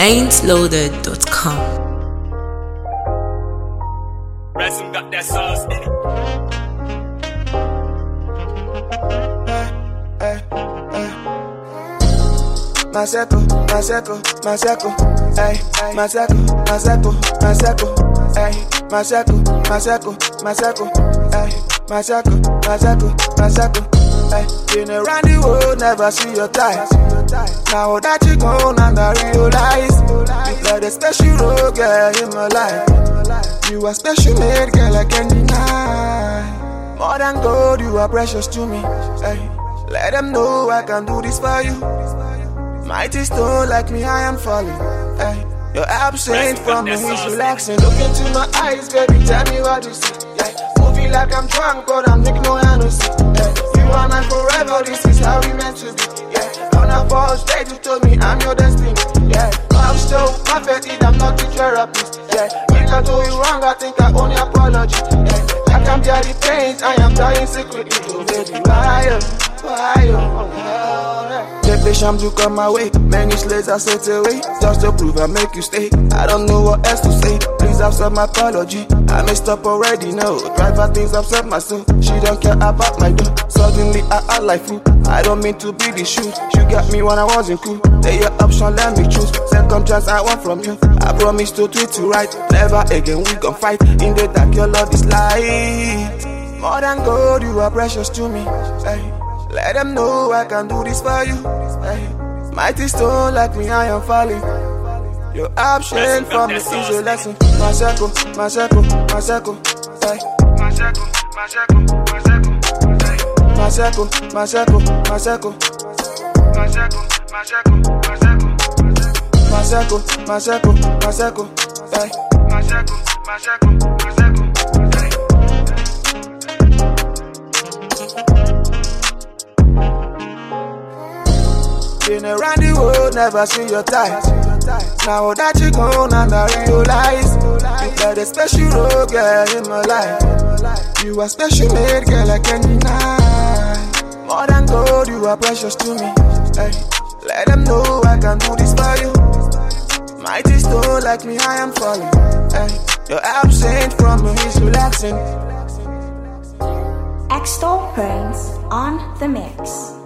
ain'tloaded.com. Resin got that sauce in it. Maseko, Maseko, Maseko, ay, Maseko, Maseko, Maseko, ay, Maseko, Maseko, Maseko, ay, Maseko, Maseko, Maseko, ay. Been around the world, never see your type. Now that you gone and I realize you're the special role, girl, in my life. You are special made, girl, I can't deny. More than gold, you are precious to me. Ay. Let them know I can do this for you. Mighty stone like me, I am falling. Ay. You're absent from me, he's relaxing. Look into my eyes, baby, tell me what you see. Yeah. Moving like I'm drunk, but I'm making no Hennessy. You and I forever, this is how we meant to be. Yeah. On our first date, you told me I'm your destiny. Yeah. I'm so perfect, I'm not a therapist. Yeah. When I do you wrong, I think I owe you apology. Yeah. I can bear the pain, I am dying secretly. Oh, baby, why you? The patient to come my way. Many slaves are set away just to prove I make you stay. I don't know what else to say. Please accept my apology. I messed up already, no. Driver things upset my soul. She don't care about my door. Suddenly I act like fool. I don't mean to be the shoe. You got me when I wasn't cool. Take your option, let me choose. Second chance I want from you. I promise to treat you right. Never again we gon' fight. In the dark your love is light. More than gold, you are precious to me. Hey. Let them know I can do this for you. Hey. Mighty stone like me, I am falling. Your option from me is a lesson. Maseko, Maseko, Maseko, hey. Maseko, Maseko, Maseko, hey. Maseko, Maseko, Maseko, Maseko, Maseko, Maseko, Maseko, Maseko, hey. Maseko, Maseko, Maseko, hey. Been around the world, never see your type. Now that you gone and I realize you're the special role, girl, in my life. You are special made, girl, I can't deny. More than gold, you are precious to me. Hey. Let them know I can do this for you. Mighty stone like me, I am falling. Hey. You're absent from me, he's relaxing. Extol Prince on the mix.